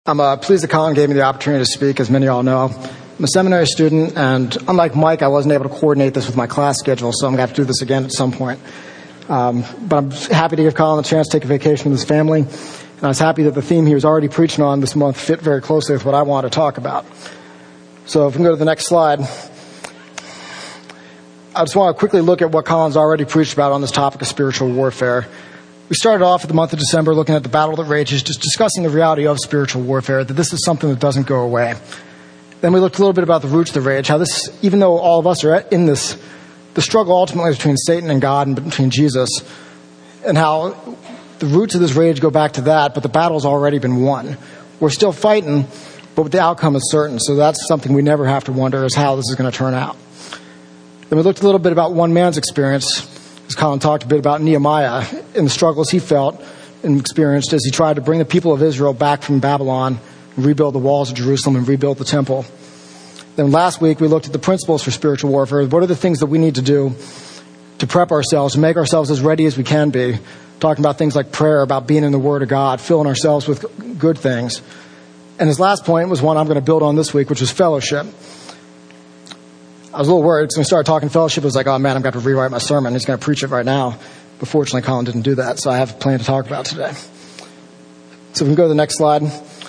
I'm pleased that Colin gave me the opportunity to speak, as many of y'all know. I'm a seminary student, and unlike Mike, I wasn't able to coordinate this with my class schedule, so I'm going to have to do this again at some point. But I'm happy to give Colin the chance to take a vacation with his family, and I was happy that the theme he was already preaching on this month fit very closely with what I wanted to talk about. So if we can go to the next slide. I just want to quickly look at what Colin's already preached about on this topic of spiritual warfare. We started off at the month of December looking at the battle that rages, just discussing the reality of spiritual warfare, that this is something that doesn't go away. Then we looked a little bit about the roots of the rage, how this, even though all of us are in this, the struggle ultimately between Satan and God and between Jesus, and how the roots of this rage go back to that, but the battle's already been won. We're still fighting, but the outcome is certain, so that's something we never have to wonder is how this is going to turn out. Then we looked a little bit about one man's experience, as Colin talked a bit about Nehemiah and the struggles he felt and experienced as he tried to bring the people of Israel back from Babylon and rebuild the walls of Jerusalem and rebuild the temple. Then last week we looked at the principles for spiritual warfare. What are the things that we need to do to prep ourselves, to make ourselves as ready as we can be? Talking about things like prayer, about being in the Word of God, filling ourselves with good things. And his last point was one I'm going to build on this week, which was fellowship. I was a little worried because when we started talking fellowship, I was like, oh man, I'm going to have to rewrite my sermon. He's going to preach it right now. But fortunately, Colin didn't do that, so I have a plan to talk about today. So we can go to the next slide.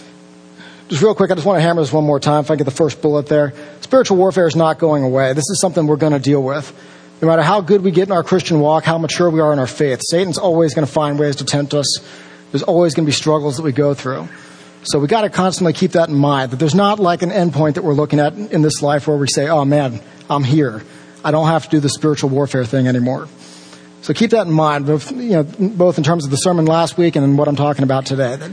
Just real quick, I just want to hammer this one more time if I get the first bullet there. Spiritual warfare is not going away. This is something we're going to deal with. No matter how good we get in our Christian walk, how mature we are in our faith, Satan's always going to find ways to tempt us. There's always going to be struggles that we go through. So we got to constantly keep that in mind, that there's not like an end point that we're looking at in this life where we say, oh man, I'm here. I don't have to do the spiritual warfare thing anymore. So keep that in mind, both in terms of the sermon last week and in what I'm talking about today. That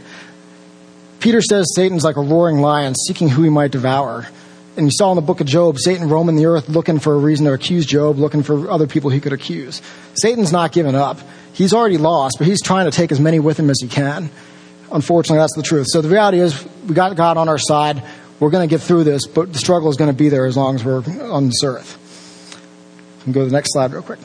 Peter says Satan's like a roaring lion seeking who he might devour. And you saw in the book of Job, Satan roaming the earth looking for a reason to accuse Job, looking for other people he could accuse. Satan's not giving up. He's already lost, but he's trying to take as many with him as he can. Unfortunately, that's the truth. So the reality is we got God on our side. We're going to get through this, but the struggle is going to be there as long as we're on this earth. We can go to the next slide real quick.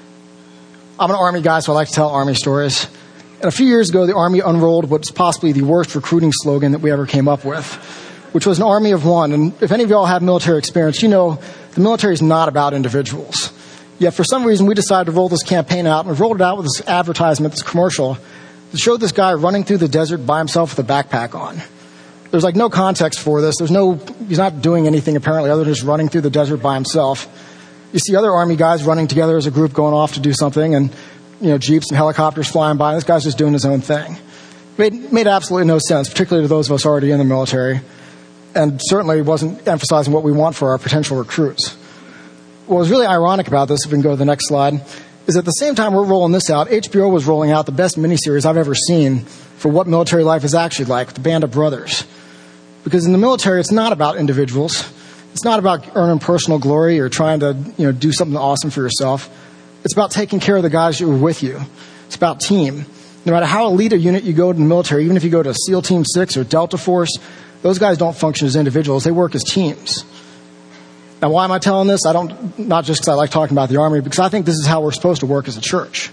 I'm an Army guy, so I like to tell Army stories. And a few years ago, the Army unrolled what's possibly the worst recruiting slogan that we ever came up with, which was an army of one. And if any of y'all have military experience, you know the military is not about individuals. Yet for some reason, we decided to roll this campaign out, and we rolled it out with this advertisement, this commercial, that showed this guy running through the desert by himself with a backpack on. There's like no context for this. He's not doing anything apparently other than just running through the desert by himself. You see other Army guys running together as a group going off to do something, and jeeps and helicopters flying by. This guy's just doing his own thing. Made absolutely no sense, particularly to those of us already in the military, and certainly wasn't emphasizing what we want for our potential recruits. What was really ironic about this, if we can go to the next slide, is at the same time we're rolling this out, HBO was rolling out the best miniseries I've ever seen for what military life is actually like, the Band of Brothers. Because in the military, it's not about individuals. It's not about earning personal glory or trying to, do something awesome for yourself. It's about taking care of the guys who are with you. It's about team. No matter how elite a unit you go to the military, even if you go to SEAL Team 6 or Delta Force, those guys don't function as individuals. They work as teams. Now, why am I telling this? Not just because I like talking about the Army, because I think this is how we're supposed to work as a church.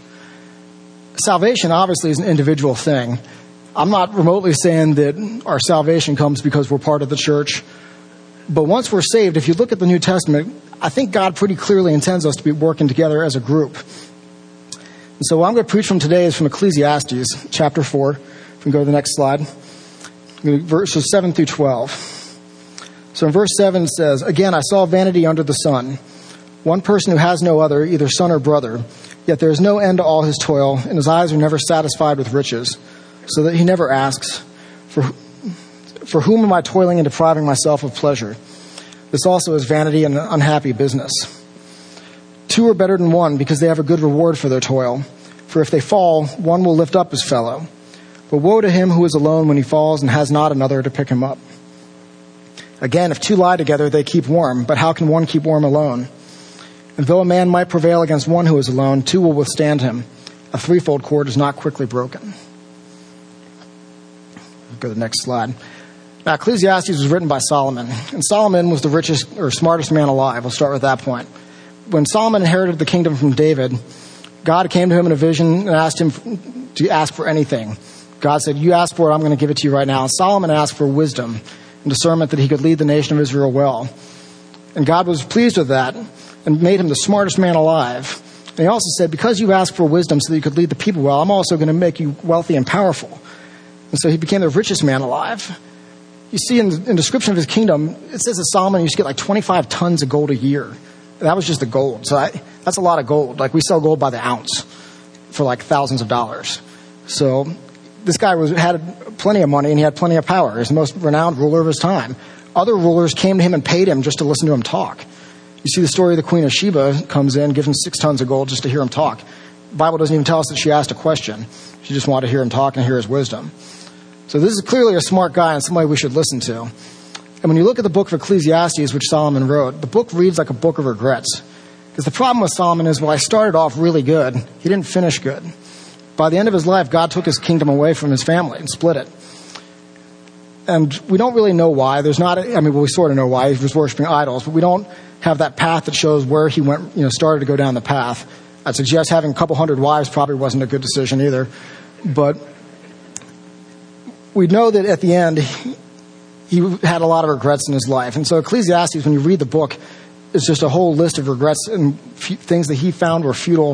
Salvation obviously is an individual thing. I'm not remotely saying that our salvation comes because we're part of the church. But once we're saved, if you look at the New Testament, I think God pretty clearly intends us to be working together as a group. And so what I'm going to preach from today is from Ecclesiastes, chapter 4. If we can go to the next slide. Verses 7 through 12. So in verse 7 it says, "Again, I saw vanity under the sun. One person who has no other, either son or brother. Yet there is no end to all his toil, and his eyes are never satisfied with riches, so that he never asks, for whom am I toiling and depriving myself of pleasure? This also is vanity and an unhappy business. Two are better than one, because they have a good reward for their toil. For if they fall, one will lift up his fellow. But woe to him who is alone when he falls and has not another to pick him up. Again, if two lie together, they keep warm, but how can one keep warm alone? And though a man might prevail against one who is alone, two will withstand him. A threefold cord is not quickly broken." Go to the next slide. Now, Ecclesiastes was written by Solomon, and Solomon was the richest or smartest man alive. We'll start with that point. When Solomon inherited the kingdom from David, God came to him in a vision and asked him to ask for anything. God said, you asked for it, I'm going to give it to you right now. And Solomon asked for wisdom and discernment that he could lead the nation of Israel well. And God was pleased with that and made him the smartest man alive. And he also said, because you asked for wisdom so that you could lead the people well, I'm also going to make you wealthy and powerful. And so he became the richest man alive. You see in the description of his kingdom, it says that Solomon used to get like 25 tons of gold a year. That was just the gold. So that's a lot of gold. Like, we sell gold by the ounce for like thousands of dollars. So this guy had plenty of money and he had plenty of power. He was the most renowned ruler of his time. Other rulers came to him and paid him just to listen to him talk. You see the story of the Queen of Sheba comes in, gives him 6 tons of gold just to hear him talk. The Bible doesn't even tell us that she asked a question. She just wanted to hear him talk and hear his wisdom. So this is clearly a smart guy and somebody we should listen to. And when you look at the book of Ecclesiastes, which Solomon wrote, the book reads like a book of regrets. Because the problem with Solomon is, well, I started off really good. He didn't finish good. By the end of his life, God took his kingdom away from his family and split it. And we don't really know why. We sort of know why. He was worshiping idols, but we don't have that path that shows where he went, started to go down the path. I'd suggest having a couple hundred wives probably wasn't a good decision either. But we know that at the end, he had a lot of regrets in his life. And so Ecclesiastes, when you read the book, it's just a whole list of regrets and things that he found were futile.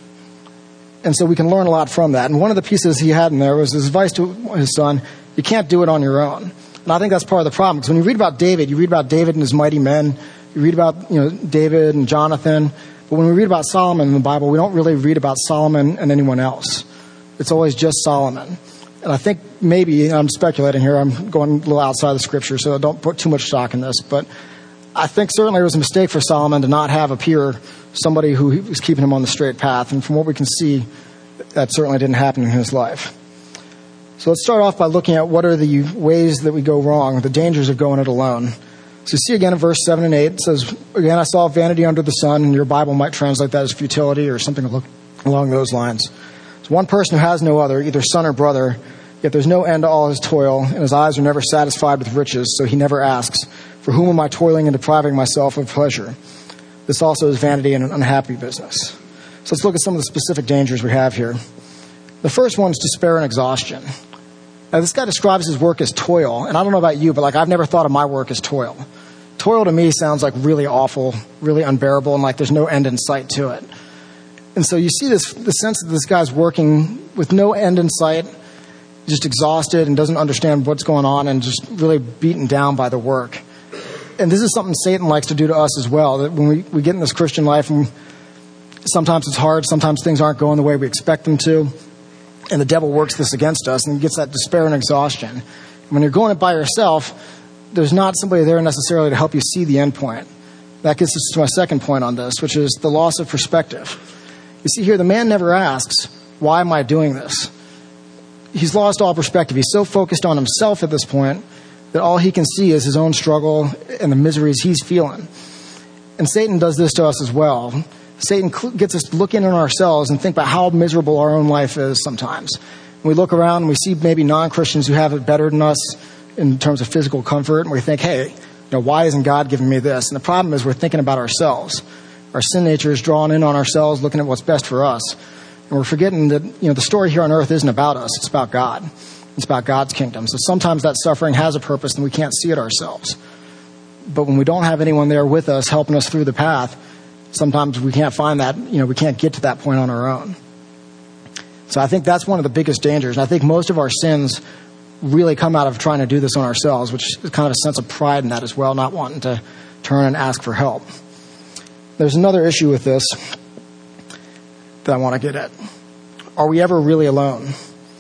And so we can learn a lot from that. And one of the pieces he had in there was his advice to his son, you can't do it on your own. And I think that's part of the problem. Because when you read about David, you read about David and his mighty men. You read about David and Jonathan. But when we read about Solomon in the Bible, we don't really read about Solomon and anyone else. It's always just Solomon. And I think maybe, I'm speculating here, I'm going a little outside the scripture, so don't put too much stock in this, but I think certainly it was a mistake for Solomon to not have a peer, somebody who was keeping him on the straight path. And from what we can see, that certainly didn't happen in his life. So let's start off by looking at what are the ways that we go wrong, the dangers of going it alone. So you see again in verse 7 and 8, it says, again, I saw vanity under the sun, and your Bible might translate that as futility or something along those lines. So one person who has no other, either son or brother, yet there's no end to all his toil, and his eyes are never satisfied with riches, so he never asks, for whom am I toiling and depriving myself of pleasure? This also is vanity and an unhappy business. So let's look at some of the specific dangers we have here. The first one is despair and exhaustion. Now, this guy describes his work as toil, and I don't know about you, but I've never thought of my work as toil. Toil to me sounds like really awful, really unbearable, and like there's no end in sight to it. And so you see the sense that this guy's working with no end in sight, just exhausted and doesn't understand what's going on and just really beaten down by the work. And this is something Satan likes to do to us as well, that when we get in this Christian life, and sometimes it's hard, sometimes things aren't going the way we expect them to, and the devil works this against us and gets that despair and exhaustion. And when you're going it by yourself, there's not somebody there necessarily to help you see the end point. That gets us to my second point on this, which is the loss of perspective. You see here, the man never asks, why am I doing this? He's lost all perspective. He's so focused on himself at this point that all he can see is his own struggle and the miseries he's feeling. And Satan does this to us as well. Satan gets us to look in on ourselves and think about how miserable our own life is sometimes. We look around and we see maybe non-Christians who have it better than us in terms of physical comfort, and we think, hey, why isn't God giving me this? And the problem is we're thinking about ourselves. Our sin nature is drawn in on ourselves, looking at what's best for us. And we're forgetting that, the story here on earth isn't about us. It's about God. It's about God's kingdom. So sometimes that suffering has a purpose and we can't see it ourselves. But when we don't have anyone there with us helping us through the path, sometimes we can't find that, we can't get to that point on our own. So I think that's one of the biggest dangers. And I think most of our sins really come out of trying to do this on ourselves, which is kind of a sense of pride in that as well, not wanting to turn and ask for help. There's another issue with this that I want to get at. Are we ever really alone?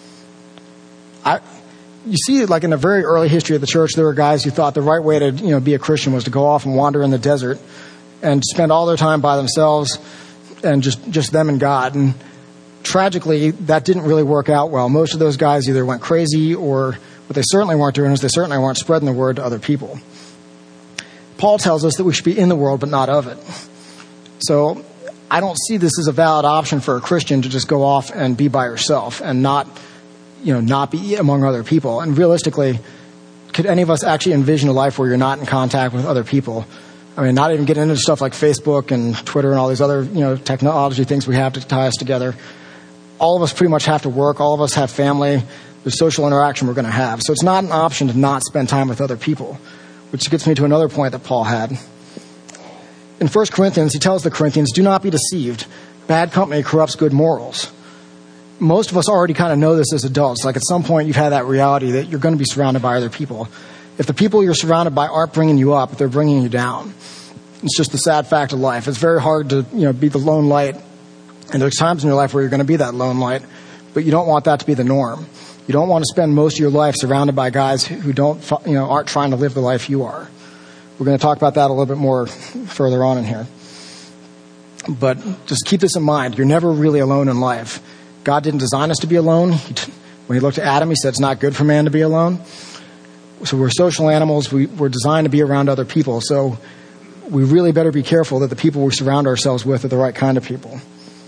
You see, like in the very early history of the church, there were guys who thought the right way to be a Christian was to go off and wander in the desert and spend all their time by themselves and just them and God. And tragically, that didn't really work out well. Most of those guys either went crazy, or what they certainly weren't doing is they certainly weren't spreading the word to other people. Paul tells us that we should be in the world but not of it. So I don't see this as a valid option for a Christian to just go off and be by yourself and not be among other people. And realistically, could any of us actually envision a life where you're not in contact with other people? I mean, not even getting into stuff like Facebook and Twitter and all these other, technology things we have to tie us together. All of us pretty much have to work. All of us have family. There's social interaction we're going to have. So it's not an option to not spend time with other people, which gets me to another point that Paul had. In 1 Corinthians, he tells the Corinthians, do not be deceived. Bad company corrupts good morals. Most of us already kind of know this as adults. Like at some point you've had that reality that you're going to be surrounded by other people. If the people you're surrounded by aren't bringing you up, they're bringing you down. It's just the sad fact of life. It's very hard to, be the lone light. And there's times in your life where you're going to be that lone light, but you don't want that to be the norm. You don't want to spend most of your life surrounded by guys who aren't trying to live the life you are. We're going to talk about that a little bit more further on in here. But just keep this in mind. You're never really alone in life. God didn't design us to be alone. When he looked at Adam, he said it's not good for man to be alone. So we're social animals. We're designed to be around other people. So we really better be careful that the people we surround ourselves with are the right kind of people.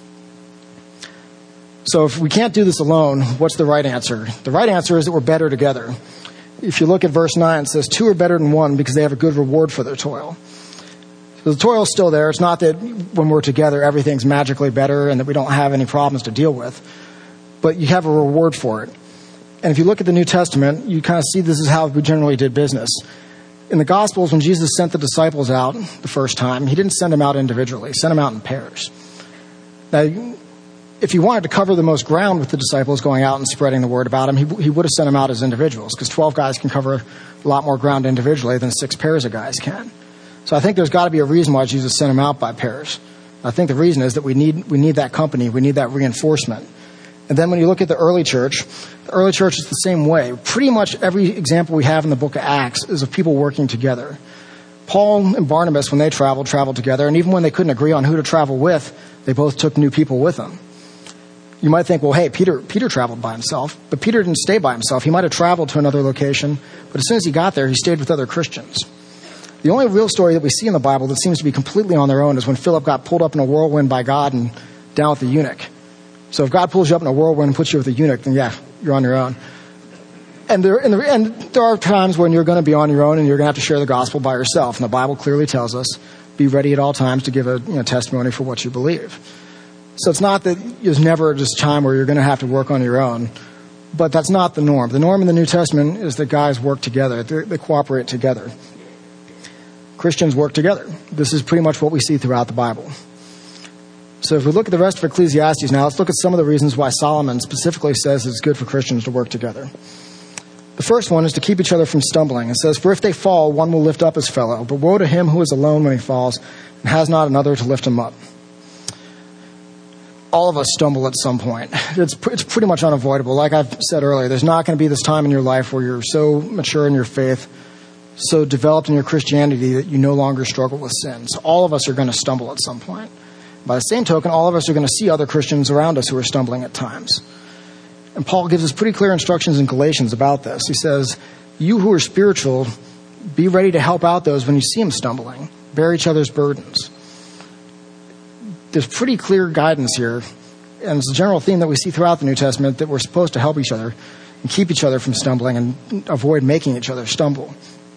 So if we can't do this alone, what's the right answer? The right answer is that we're better together. If you look at verse 9, it says, 2 are better than 1 because they have a good reward for their toil. So the toil's still there. It's not that when we're together, everything's magically better and that we don't have any problems to deal with. But you have a reward for it. And if you look at the New Testament, you kind of see this is how we generally did business. In the Gospels, when Jesus sent the disciples out the first time, he didn't send them out individually. He sent them out in pairs. Now, if he wanted to cover the most ground with the disciples going out and spreading the word about him, he would have sent them out as individuals, because 12 guys can cover a lot more ground individually than 6 pairs of guys can. So I think there's got to be a reason why Jesus sent them out by pairs. I think the reason is that we need that company. We need that reinforcement. And then when you look at the early church is the same way. Pretty much every example we have in the book of Acts is of people working together. Paul and Barnabas, when they traveled together, and even when they couldn't agree on who to travel with, they both took new people with them. You might think, well, hey, Peter traveled by himself, but Peter didn't stay by himself. He might have traveled to another location, but as soon as he got there, he stayed with other Christians. The only real story that we see in the Bible that seems to be completely on their own is when Philip got pulled up in a whirlwind by God and down with the eunuch. So if God pulls you up in a whirlwind and puts you with a eunuch, then yeah, you're on your own. And there are times when you're going to be on your own and you're going to have to share the gospel by yourself. And the Bible clearly tells us, be ready at all times to give a testimony for what you believe. So it's not that there's never just a time where you're going to have to work on your own, but that's not the norm. The norm in the New Testament is that guys work together. They cooperate together. Christians work together. This is pretty much what we see throughout the Bible. So if we look at the rest of Ecclesiastes now, let's look at some of the reasons why Solomon specifically says it's good for Christians to work together. The first one is to keep each other from stumbling. It says, for if they fall, one will lift up his fellow, but woe to him who is alone when he falls and has not another to lift him up. All of us stumble at some point. It's pretty much unavoidable. Like I've said earlier, there's not going to be this time in your life where you're so mature in your faith, so developed in your Christianity that you no longer struggle with sin. So all of us are going to stumble at some point. By the same token, all of us are going to see other Christians around us who are stumbling at times. And Paul gives us pretty clear instructions in Galatians about this. He says, you who are spiritual, be ready to help out those when you see them stumbling. Bear each other's burdens. There's pretty clear guidance here, and it's a general theme that we see throughout the New Testament, that we're supposed to help each other and keep each other from stumbling and avoid making each other stumble.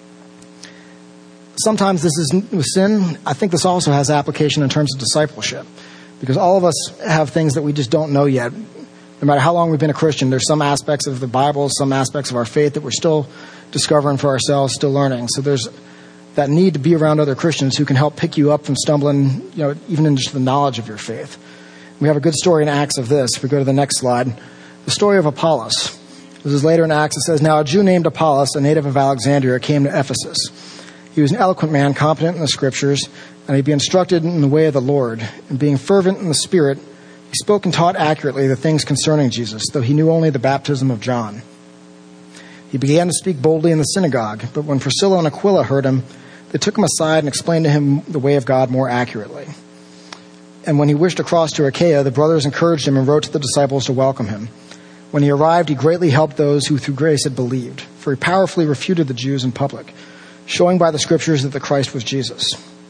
Sometimes this is with sin. I think this also has application in terms of discipleship, because all of us have things that we just don't know yet. No matter how long we've been a Christian, there's some aspects of the Bible, some aspects of our faith that we're still discovering for ourselves, still learning. So there's that need to be around other Christians who can help pick you up from stumbling, even into the knowledge of your faith. We have a good story in Acts of this. If we go to the next slide, the story of Apollos. This is later in Acts. It says, now a Jew named Apollos, a native of Alexandria, came to Ephesus. He was an eloquent man, competent in the scriptures, and he'd be instructed in the way of the Lord. And being fervent in the Spirit, he spoke and taught accurately the things concerning Jesus, though he knew only the baptism of John. He began to speak boldly in the synagogue, but when Priscilla and Aquila heard him, they took him aside and explained to him the way of God more accurately. And when he wished to cross to Achaia, the brothers encouraged him and wrote to the disciples to welcome him. When he arrived, he greatly helped those who through grace had believed, for he powerfully refuted the Jews in public, showing by the scriptures that the Christ was Jesus.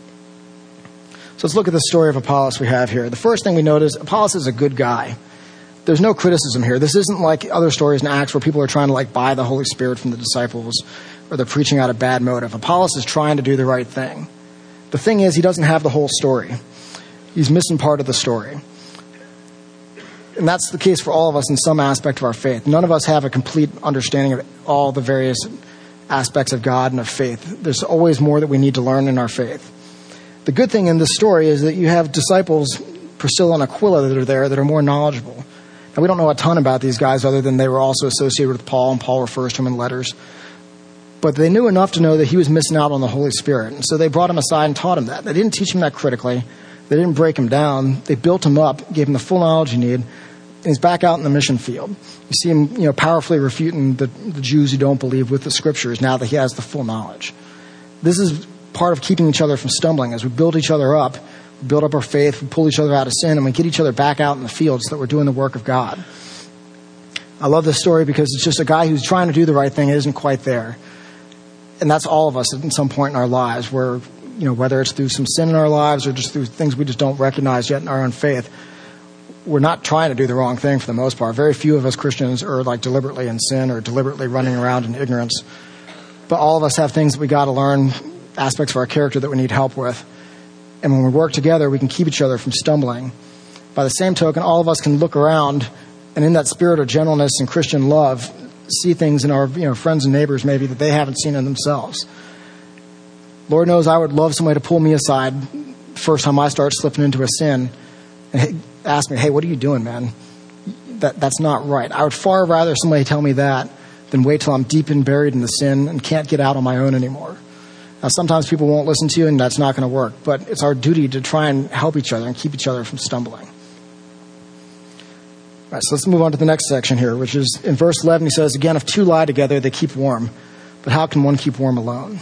So let's look at the story of Apollos we have here. The first thing we notice, Apollos is a good guy. There's no criticism here. This isn't like other stories in Acts where people are trying to buy the Holy Spirit from the disciples, or they're preaching out a bad motive. Apollos is trying to do the right thing. The thing is, he doesn't have the whole story. He's missing part of the story. And that's the case for all of us in some aspect of our faith. None of us have a complete understanding of all the various aspects of God and of faith. There's always more that we need to learn in our faith. The good thing in this story is that you have disciples, Priscilla and Aquila, that are there that are more knowledgeable. Now, we don't know a ton about these guys other than they were also associated with Paul, and Paul refers to him in letters. But they knew enough to know that he was missing out on the Holy Spirit. And so they brought him aside and taught him that. They didn't teach him that critically. They didn't break him down. They built him up, gave him the full knowledge he needed, and he's back out in the mission field. You see him, powerfully refuting the Jews who don't believe with the scriptures now that he has the full knowledge. This is part of keeping each other from stumbling. As we build each other up, we build up our faith, we pull each other out of sin, and we get each other back out in the field so that we're doing the work of God. I love this story because it's just a guy who's trying to do the right thing and isn't quite there. And that's all of us at some point in our lives where, whether it's through some sin in our lives or just through things we just don't recognize yet in our own faith, we're not trying to do the wrong thing for the most part. Very few of us Christians are deliberately in sin or deliberately running around in ignorance. But all of us have things that we got to learn, aspects of our character that we need help with. And when we work together, we can keep each other from stumbling. By the same token, all of us can look around and in that spirit of gentleness and Christian love, see things in our friends and neighbors maybe that they haven't seen in themselves. Lord knows I would love somebody to pull me aside the first time I start slipping into a sin and ask me, hey, what are you doing, man? That's not right. I would far rather somebody tell me that than wait till I'm deep and buried in the sin and can't get out on my own anymore. Now, sometimes people won't listen to you, and that's not going to work. But it's our duty to try and help each other and keep each other from stumbling. All right, so let's move on to the next section here, which is in verse 11. He says, again, if two lie together, they keep warm. But how can one keep warm alone?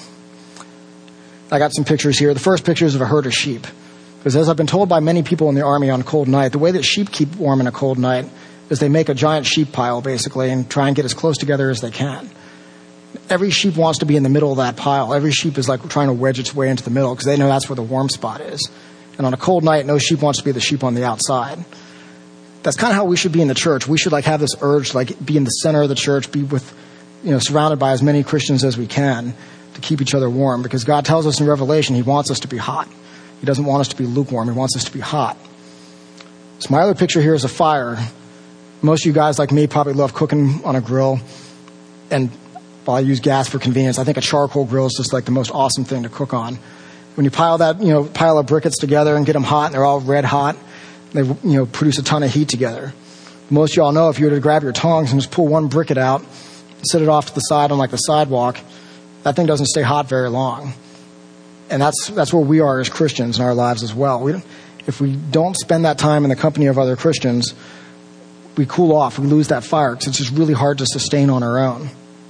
I got some pictures here. The first picture is of a herd of sheep. Because as I've been told by many people in the army on a cold night, the way that sheep keep warm in a cold night is they make a giant sheep pile, basically, and try and get as close together as they can. Every sheep wants to be in the middle of that pile. Every sheep is trying to wedge its way into the middle because they know that's where the warm spot is. And on a cold night, no sheep wants to be the sheep on the outside. That's kind of how we should be in the church. We should have this urge to be in the center of the church, be with, surrounded by as many Christians as we can to keep each other warm, because God tells us in Revelation He wants us to be hot. He doesn't want us to be lukewarm. He wants us to be hot. So my other picture here is a fire. Most of you guys like me probably love cooking on a grill, and while I use gas for convenience, I think a charcoal grill is just the most awesome thing to cook on. When you pile that, pile of briquettes together and get them hot, and they're all red hot, they, produce a ton of heat together. Most of y'all know if you were to grab your tongs and just pull one briquette out, set it off to the side on the sidewalk, that thing doesn't stay hot very long. And that's where we are as Christians in our lives as well. If we don't spend that time in the company of other Christians, we cool off. We lose that fire because it's just really hard to sustain on our own.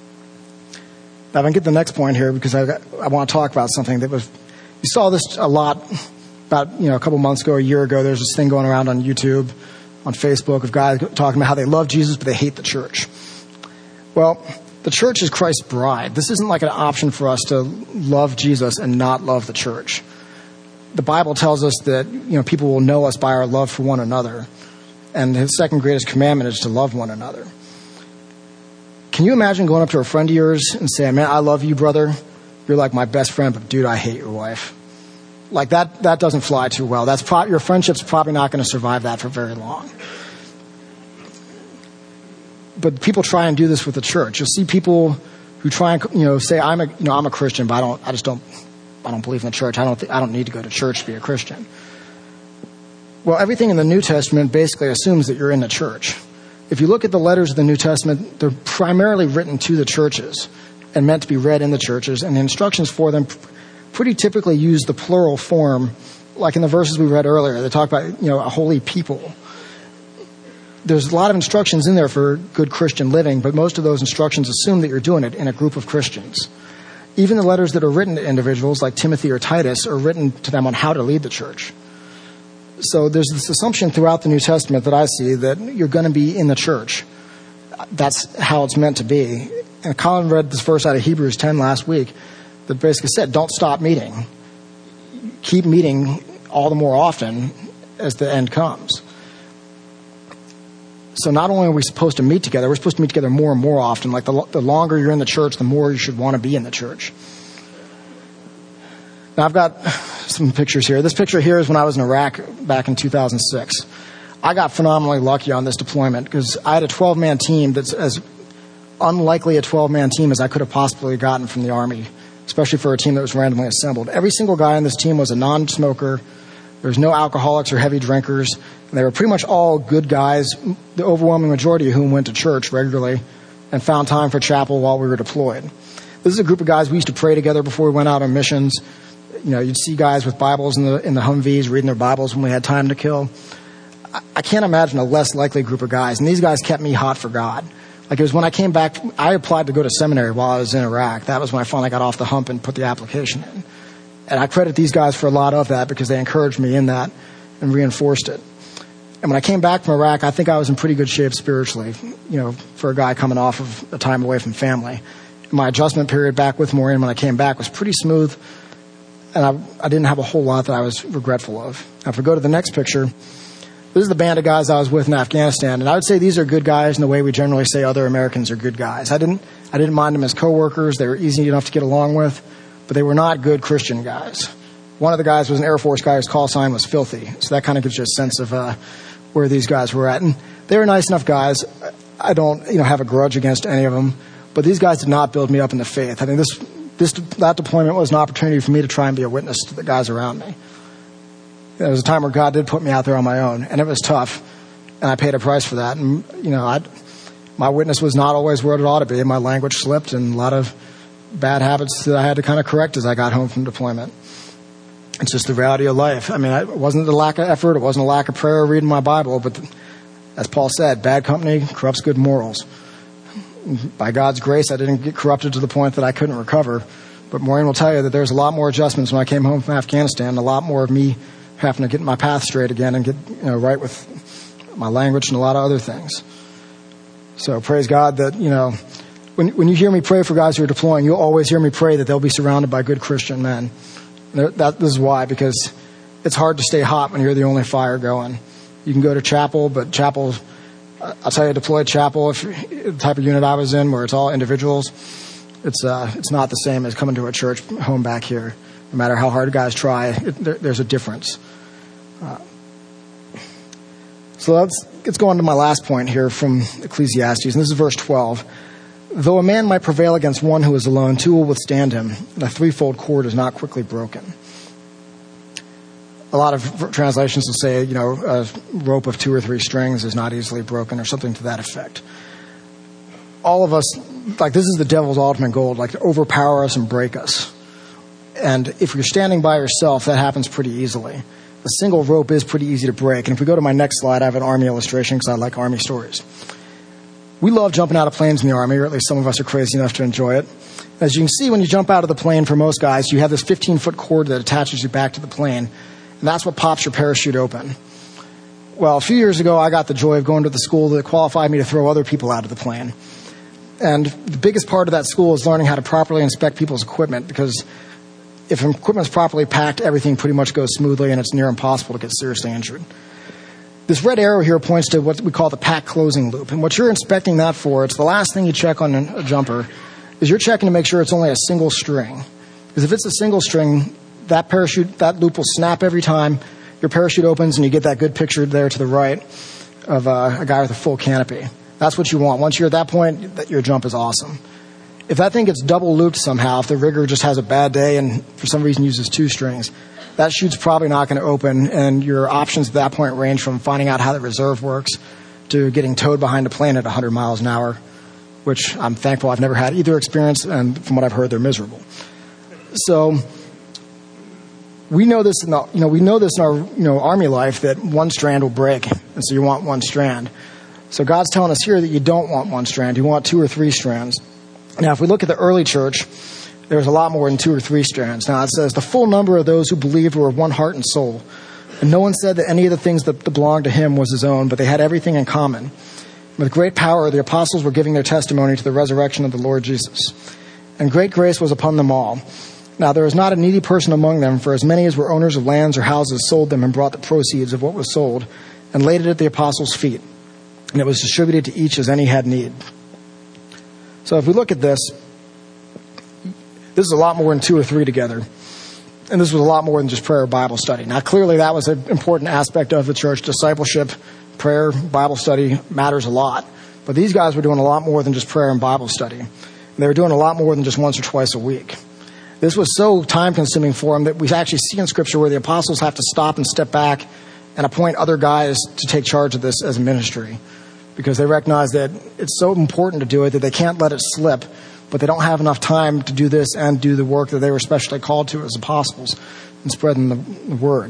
Now, I'm going to get the next point here because I want to talk about something that was... You saw this a lot about a couple months ago, a year ago. There's this thing going around on YouTube, on Facebook, of guys talking about how they love Jesus, but they hate the church. Well, the church is Christ's bride. This isn't an option for us to love Jesus and not love the church. The Bible tells us that people will know us by our love for one another. And His second greatest commandment is to love one another. Can you imagine going up to a friend of yours and saying, man, I love you, brother. You're like my best friend, but dude, I hate your wife. That doesn't fly too well. Your friendship's probably not going to survive that for very long. But people try and do this with the church. You'll see people who try and say, I'm a Christian, but I don't believe in the church. I don't need to go to church to be a Christian. Well, everything in the New Testament basically assumes that you're in the church. If you look at the letters of the New Testament, they're primarily written to the churches and meant to be read in the churches, and the instructions for them pretty typically use the plural form, like in the verses we read earlier. They talk about a holy people. There's a lot of instructions in there for good Christian living, but most of those instructions assume that you're doing it in a group of Christians. Even the letters that are written to individuals like Timothy or Titus are written to them on how to lead the church. So there's this assumption throughout the New Testament that I see that you're going to be in the church. That's how it's meant to be. And Colin read this verse out of Hebrews 10 last week that basically said, don't stop meeting. Keep meeting all the more often as the end comes. So not only are we supposed to meet together, we're supposed to meet together more and more often. The longer you're in the church, the more you should want to be in the church. Now, I've got some pictures here. This picture here is when I was in Iraq back in 2006. I got phenomenally lucky on this deployment because I had a 12-man team that's as unlikely a 12-man team as I could have possibly gotten from the Army, especially for a team that was randomly assembled. Every single guy on this team was a non-smoker. There was no alcoholics or heavy drinkers. And they were pretty much all good guys, the overwhelming majority of whom went to church regularly and found time for chapel while we were deployed. This is a group of guys we used to pray together before we went out on missions. You'd see guys with Bibles in the Humvees reading their Bibles when we had time to kill. I can't imagine a less likely group of guys. And these guys kept me hot for God. Like it was when I came back, I applied to go to seminary while I was in Iraq. That was when I finally got off the hump and put the application in. And I credit these guys for a lot of that because they encouraged me in that and reinforced it. And when I came back from Iraq, I think I was in pretty good shape spiritually, for a guy coming off of a time away from family. My adjustment period back with Maureen when I came back was pretty smooth. And I didn't have a whole lot that I was regretful of. Now, if we go to the next picture, this is the band of guys I was with in Afghanistan. And I would say these are good guys in the way we generally say other Americans are good guys. I didn't mind them as coworkers. They were easy enough to get along with, but they were not good Christian guys. One of the guys was an Air Force guy whose call sign was Filthy. So that kind of gives you a sense of where these guys were at. And they were nice enough guys. I don't, have a grudge against any of them, but these guys did not build me up in the faith. I think that deployment was an opportunity for me to try and be a witness to the guys around me. There was a time where God did put me out there on my own, and it was tough, and I paid a price for that. And, my witness was not always where it ought to be, and my language slipped, and a lot of bad habits that I had to kind of correct as I got home from deployment. It's just the reality of life. I mean, it wasn't the lack of effort, it wasn't a lack of prayer or reading my Bible, but as Paul said, bad company corrupts good morals. By God's grace, I didn't get corrupted to the point that I couldn't recover, but Maureen will tell you that there's a lot more adjustments when I came home from Afghanistan, a lot more of me having to get my path straight again and get right with my language and a lot of other things. So praise God that, when you hear me pray for guys who are deploying, you'll always hear me pray that they'll be surrounded by good Christian men. This is why, because it's hard to stay hot when you're the only fire going. You can go to chapel, but chapel, I'll tell you, deployed chapel, if the type of unit I was in where it's all individuals, it's not the same as coming to a church home back here. No matter how hard guys try, there's a difference. So let's go on to my last point here from Ecclesiastes, and this is verse 12. Though a man might prevail against one who is alone, two will withstand him, and a threefold cord is not quickly broken. A lot of translations will say, a rope of 2 or 3 strings is not easily broken or something to that effect. All of us, this is the devil's ultimate goal, to overpower us and break us. And if you're standing by yourself, that happens pretty easily. A single rope is pretty easy to break. And if we go to my next slide, I have an Army illustration because I like Army stories. We love jumping out of planes in the Army, or at least some of us are crazy enough to enjoy it. As you can see, when you jump out of the plane, for most guys, you have this 15-foot cord that attaches you back to the plane. And that's what pops your parachute open. Well, a few years ago, I got the joy of going to the school that qualified me to throw other people out of the plane. And the biggest part of that school is learning how to properly inspect people's equipment, because if equipment's properly packed, everything pretty much goes smoothly and it's near impossible to get seriously injured. This red arrow here points to what we call the pack closing loop. And what you're inspecting that for, it's the last thing you check on a jumper, is you're checking to make sure it's only a single string. Because if it's a single string, that loop will snap every time your parachute opens and you get that good picture there to the right of a guy with a full canopy. That's what you want. Once you're at that point, your jump is awesome. If that thing gets double looped somehow, if the rigger just has a bad day and for some reason uses 2 strings, that chute's probably not going to open, and your options at that point range from finding out how the reserve works to getting towed behind a plane at 100 miles an hour, which I'm thankful I've never had either experience, and from what I've heard, they're miserable. So we know this in our Army life, that one strand will break, and so you want one strand. So God's telling us here that you don't want one strand, you want 2 or 3 strands. Now, if we look at the early church, there was a lot more than 2 or 3 strands. Now, it says, the full number of those who believed were of one heart and soul. And no one said that any of the things that belonged to him was his own, but they had everything in common. With great power, the apostles were giving their testimony to the resurrection of the Lord Jesus. And great grace was upon them all. Now, there was not a needy person among them, for as many as were owners of lands or houses sold them and brought the proceeds of what was sold and laid it at the apostles' feet. And it was distributed to each as any had need. So if we look at this is a lot more than 2 or 3 together. And this was a lot more than just prayer or Bible study. Now, clearly that was an important aspect of the church, discipleship, prayer, Bible study matters a lot. But these guys were doing a lot more than just prayer and Bible study. And they were doing a lot more than just once or twice a week. This was so time-consuming for them that we actually see in Scripture where the apostles have to stop and step back and appoint other guys to take charge of this as a ministry, because they recognize that it's so important to do it that they can't let it slip, but they don't have enough time to do this and do the work that they were specially called to as apostles and spreading the word.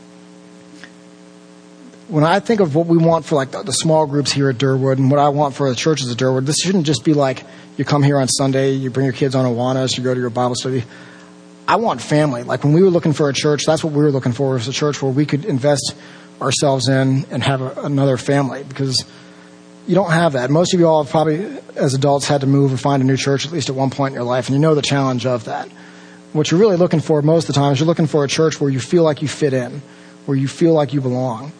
When I think of what we want for like the small groups here at Durwood and what I want for the churches at Durwood, this shouldn't just be like you come here on Sunday, you bring your kids on Awanas, you go to your Bible study. I want family. Like when we were looking for a church, that's what we were looking for, was a church where we could invest ourselves in and have another family, because you don't have that. Most of you all have probably, as adults, had to move or find a new church at least at one point in your life, and you know the challenge of that. What you're really looking for most of the time is you're looking for a church where you feel like you fit in, where you feel like you belong.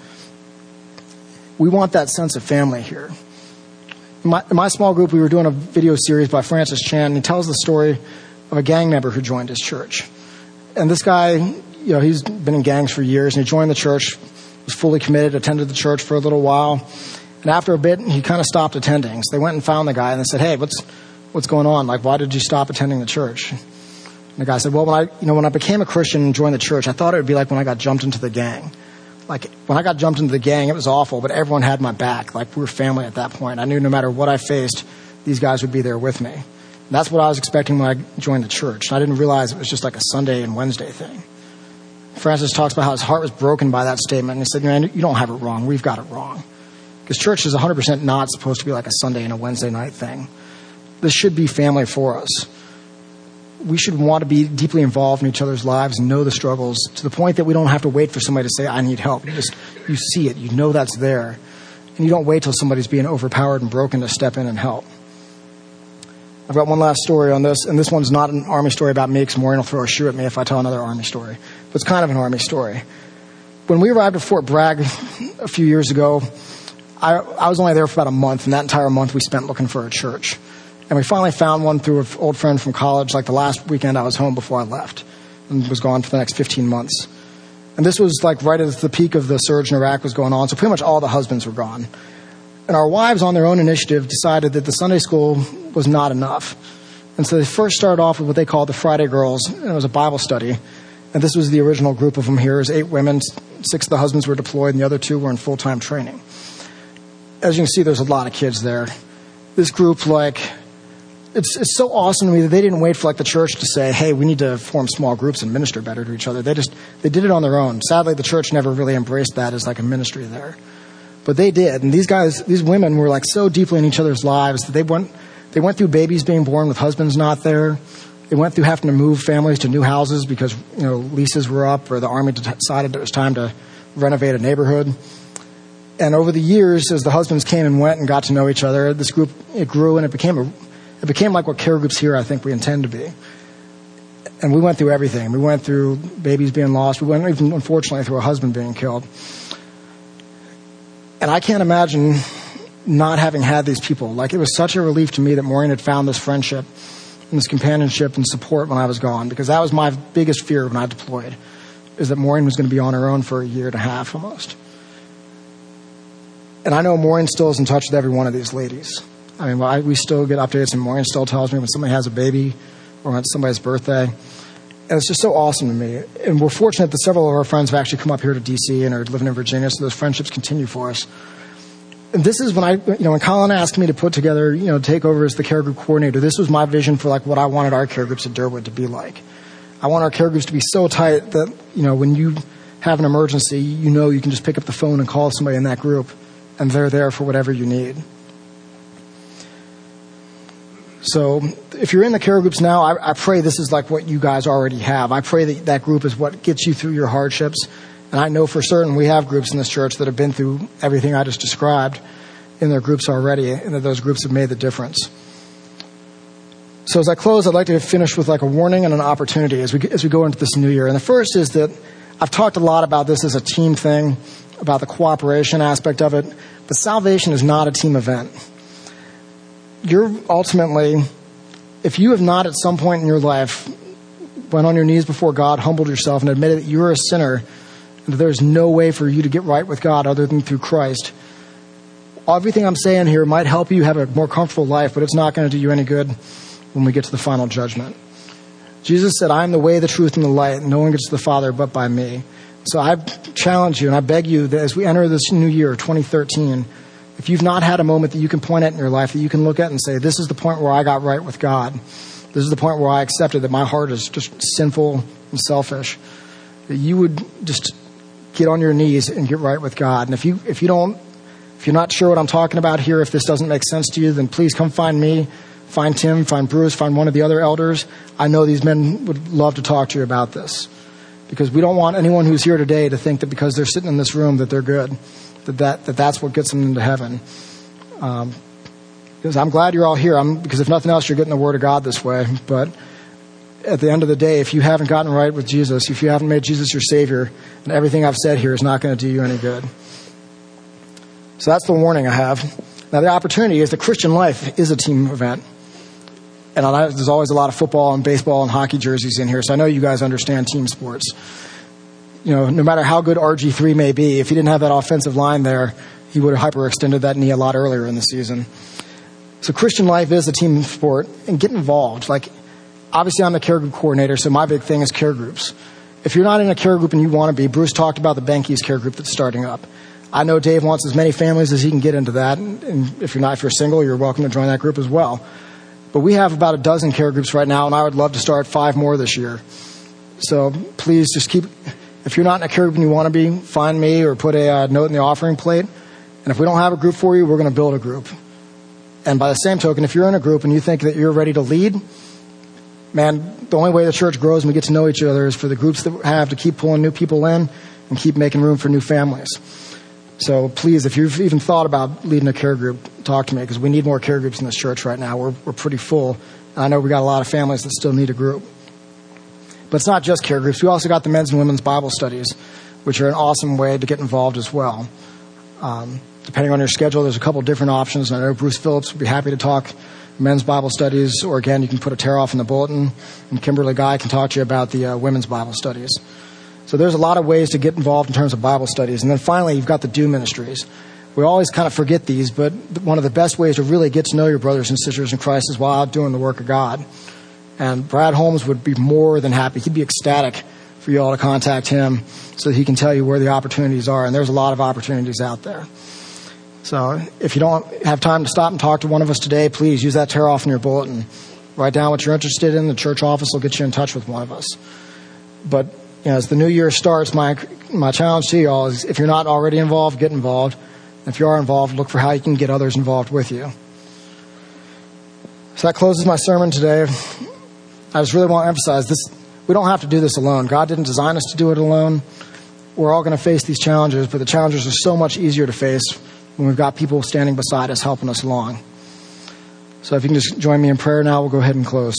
We want that sense of family here. In my small group, we were doing a video series by Francis Chan, and he tells the story of a gang member who joined his church. And this guy, he's been in gangs for years, and he joined the church, was fully committed, attended the church for a little while. And after a bit, he kind of stopped attending. So they went and found the guy, and they said, "Hey, what's going on? Like, why did you stop attending the church?" And the guy said, "Well, when I became a Christian and joined the church, I thought it would be like when I got jumped into the gang. Like, when I got jumped into the gang, it was awful, but everyone had my back. Like, we were family at that point. I knew no matter what I faced, these guys would be there with me." And that's what I was expecting when I joined the church. And I didn't realize it was just like a Sunday and Wednesday thing. Francis talks about how his heart was broken by that statement. And he said, "Man, you don't have it wrong. We've got it wrong." Because church is 100% not supposed to be like a Sunday and a Wednesday night thing. This should be family for us. We should want to be deeply involved in each other's lives and know the struggles to the point that we don't have to wait for somebody to say, "I need help." You see it. You know that's there. And you don't wait till somebody's being overpowered and broken to step in and help. I've got one last story on this, and this one's not an Army story about me, because Maureen will throw a shoe at me if I tell another Army story. But it's kind of an Army story. When we arrived at Fort Bragg a few years ago, I was only there for about a month, and that entire month we spent looking for a church. And we finally found one through an old friend from college, like the last weekend I was home before I left, and was gone for the next 15 months. And this was like right as the peak of the surge in Iraq was going on, so pretty much all the husbands were gone. And our wives, on their own initiative, decided that the Sunday school was not enough. And so they first started off with what they called the Friday Girls, and it was a Bible study. And this was the original group of them here. It was 8 women, 6 of the husbands were deployed, and the other 2 were in full-time training. As you can see, there's a lot of kids there. This group, it's so awesome to me that they didn't wait for the church to say, "Hey, we need to form small groups and minister better to each other." They did it on their own. Sadly, the church never really embraced that as a ministry there. But they did. And these women were so deeply in each other's lives that they went through babies being born with husbands not there. They went through having to move families to new houses because, leases were up, or the Army decided it was time to renovate a neighborhood. And over the years, as the husbands came and went and got to know each other, this group, it grew, and it became like what care groups here I think we intend to be. And we went through everything. We went through babies being lost. We went even, unfortunately, through a husband being killed. And I can't imagine not having had these people. It was such a relief to me that Maureen had found this friendship and this companionship and support when I was gone, because that was my biggest fear when I deployed, is that Maureen was going to be on her own for a year and a half almost. And I know Maureen still is in touch with every one of these ladies. I mean, we still get updates, and Maureen still tells me when somebody has a baby or when it's somebody's birthday. And it's just so awesome to me. And we're fortunate that several of our friends have actually come up here to D.C. and are living in Virginia, so those friendships continue for us. And this is when Colin asked me to put together, take over as the care group coordinator, this was my vision for what I wanted our care groups at Durwood to be like. I want our care groups to be so tight that, when you have an emergency, you can just pick up the phone and call somebody in that group, and they're there for whatever you need. So if you're in the care groups now, I pray this is what you guys already have. I pray that group is what gets you through your hardships. And I know for certain we have groups in this church that have been through everything I just described in their groups already, and that those groups have made the difference. So as I close, I'd like to finish with a warning and an opportunity as we go into this new year. And the first is that I've talked a lot about this as a team thing, about the cooperation aspect of it, but salvation is not a team event. You're ultimately, if you have not at some point in your life went on your knees before God, humbled yourself, and admitted that you're a sinner, and that there's no way for you to get right with God other than through Christ, Everything I'm saying here might help you have a more comfortable life, but it's not going to do you any good when we get to the final judgment. Jesus said, I am the way, the truth, and the light. No one gets to the Father but by me. So I challenge you and I beg you that as we enter this new year, 2013, if you've not had a moment that you can point at in your life that you can look at and say, this is the point where I got right with God. This is the point where I accepted that my heart is just sinful and selfish. That you would just get on your knees and get right with God. And if you're not sure what I'm talking about here, if this doesn't make sense to you, then please come find me, find Tim, find Bruce, find one of the other elders. I know these men would love to talk to you about this. Because we don't want anyone who's here today to think that because they're sitting in this room that they're good. That's what gets them into heaven. Because I'm glad you're all here. Because if nothing else, you're getting the Word of God this way. But at the end of the day, if you haven't gotten right with Jesus, if you haven't made Jesus your Savior, then everything I've said here is not going to do you any good. So that's the warning I have. Now the opportunity is that Christian life is a team event. And there's always a lot of football and baseball and hockey jerseys in here, so I know you guys understand team sports. No matter how good RG3 may be, if he didn't have that offensive line there, he would have hyperextended that knee a lot earlier in the season. So Christian life is a team sport, and get involved. Obviously I'm the care group coordinator, so my big thing is care groups. If you're not in a care group and you want to be, Bruce talked about the Benke's care group that's starting up. I know Dave wants as many families as he can get into that, and if you're single, you're welcome to join that group as well. But we have about a dozen care groups right now, and I would love to start 5 more this year. So please just if you're not in a care group and you want to be, find me or put a note in the offering plate. And if we don't have a group for you, we're going to build a group. And by the same token, if you're in a group and you think that you're ready to lead, man, the only way the church grows and we get to know each other is for the groups that have to keep pulling new people in and keep making room for new families. So please, if you've even thought about leading a care group, talk to me, because we need more care groups in this church right now. We're pretty full. I know we got a lot of families that still need a group. But it's not just care groups. We also got the men's and women's Bible studies, which are an awesome way to get involved as well. Depending on your schedule, there's a couple different options. I know Bruce Phillips would be happy to talk men's Bible studies, or again, you can put a tear off in the bulletin, and Kimberly Guy can talk to you about the women's Bible studies. So there's a lot of ways to get involved in terms of Bible studies. And then finally, you've got the Do ministries. We always kind of forget these, but one of the best ways to really get to know your brothers and sisters in Christ is while out doing the work of God. And Brad Holmes would be more than happy. He'd be ecstatic for you all to contact him so that he can tell you where the opportunities are. And there's a lot of opportunities out there. So if you don't have time to stop and talk to one of us today, please use that tear off in your bulletin. Write down what you're interested in. The church office will get you in touch with one of us. But as the new year starts, my challenge to you all is, if you're not already involved, get involved. If you are involved, look for how you can get others involved with you. So that closes my sermon today. I just really want to emphasize this. We don't have to do this alone. God didn't design us to do it alone. We're all going to face these challenges, but the challenges are so much easier to face when we've got people standing beside us, helping us along. So if you can just join me in prayer now, we'll go ahead and close.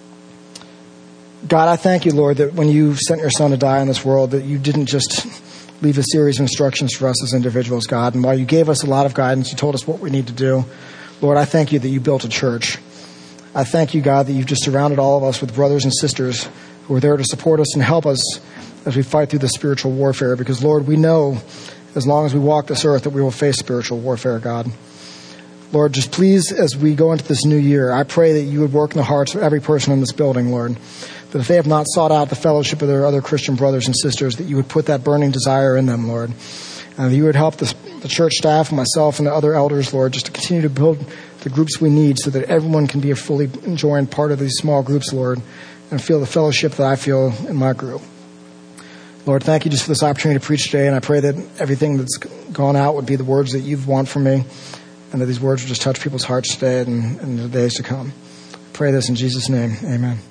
God, I thank you, Lord, that when you sent your son to die in this world, that you didn't just leave a series of instructions for us as individuals, God. And while you gave us a lot of guidance, you told us what we need to do. Lord, I thank you that you built a church. I thank you, God, that you've just surrounded all of us with brothers and sisters who are there to support us and help us as we fight through the spiritual warfare. Because, Lord, we know as long as we walk this earth that we will face spiritual warfare, God. Lord, just please, as we go into this new year, I pray that you would work in the hearts of every person in this building, Lord. That if they have not sought out the fellowship of their other Christian brothers and sisters, that you would put that burning desire in them, Lord. And that you would help the church staff and myself and the other elders, Lord, just to continue to build the groups we need so that everyone can be a fully enjoying part of these small groups, Lord, and feel the fellowship that I feel in my group. Lord, thank you just for this opportunity to preach today, and I pray that everything that's gone out would be the words that you've want from me, and that these words would just touch people's hearts today and in the days to come. I pray this in Jesus' name. Amen.